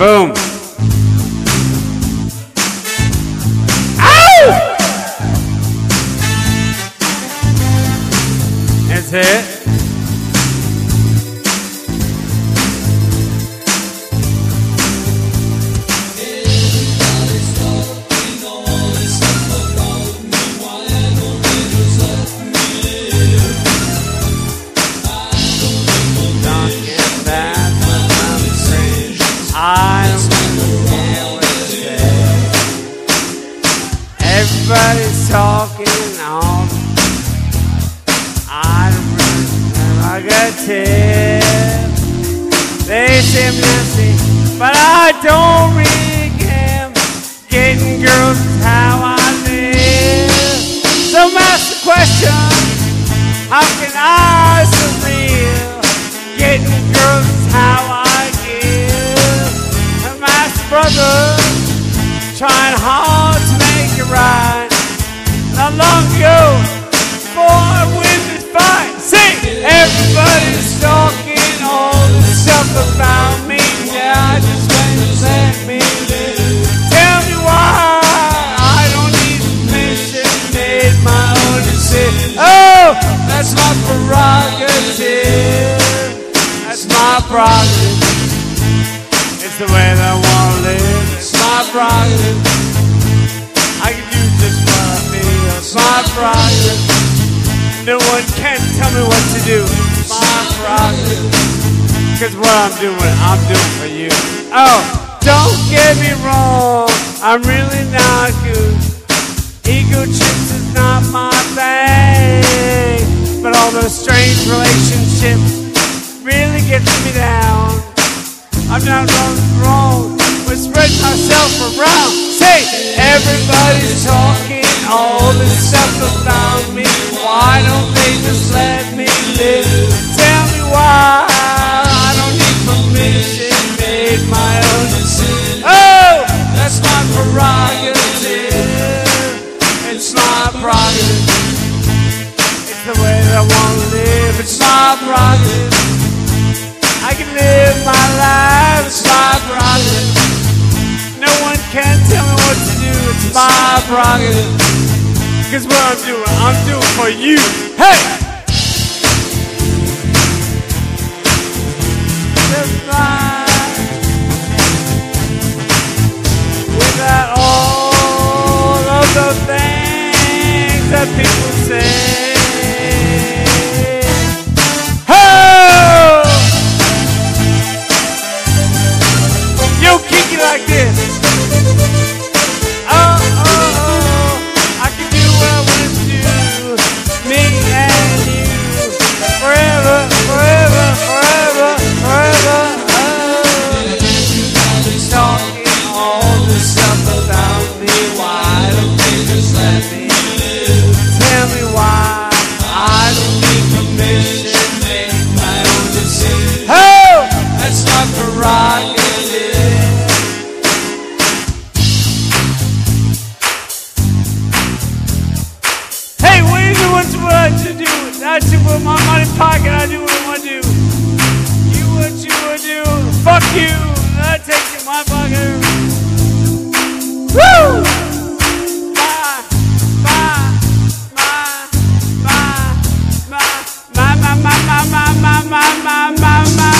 Boom. Ow! That's it. Everybody's talking on. I don't really I got tell. They say I'm nasty, but I don't really care. Getting girls is how I live. So ask the question, how can I surreal? Getting girls is how I give. And my brother trying hard to make it right. Not long ago, before I win this fight, see, everybody's talking all this stuff about me. Yeah, I just want to let me live. Tell me why I don't need permission, made my own decision. Oh, that's my prerogative. That's my prerogative. It's the way that I want to live. It's my prerogative. I can do just what I feel. It's my prerogative. No one can tell me what to do. It's my prerogative. Cause what I'm doing for you. Oh, don't get me wrong. I'm really not good. Ego trips is not my thing. But all those strange relationships really gets me down. I'm not wrong, but spread myself around. Say, everybody's talking all this stuff about me. Why don't they just let me live? Tell me why I don't need permission, made my own decision. Oh, that's my prerogative. It's my prerogative. It's the way that I want to live. It's my prerogative. I can live my life, it's my prerogative. No one can tell me what to do, it's my prerogative. Cause what I'm doing for you. Hey! Without all of the things that people say. Like this. Oh, I can do what I want to do. Me and you. Forever, forever, forever, forever. Everybody's talking all this stuff about me. Why don't they just let me live? Tell me why I don't need permission, make my own decision. Oh, that's my prerogative. I put my money pocket, I do what I want to do. You what you want to do. Fuck you. I take it in my pocket. Woo! My.